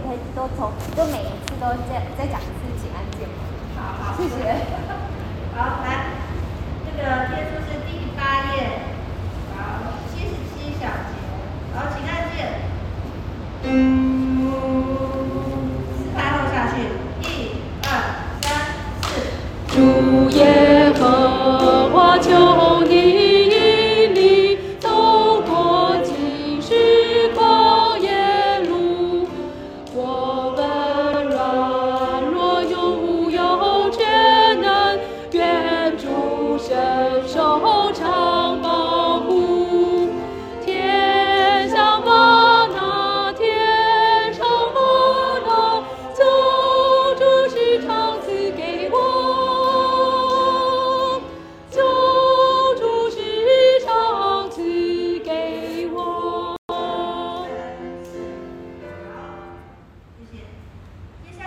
可以就每一次都再讲一次请安键吗？ 好， 谢谢。 好，来，这个耶稣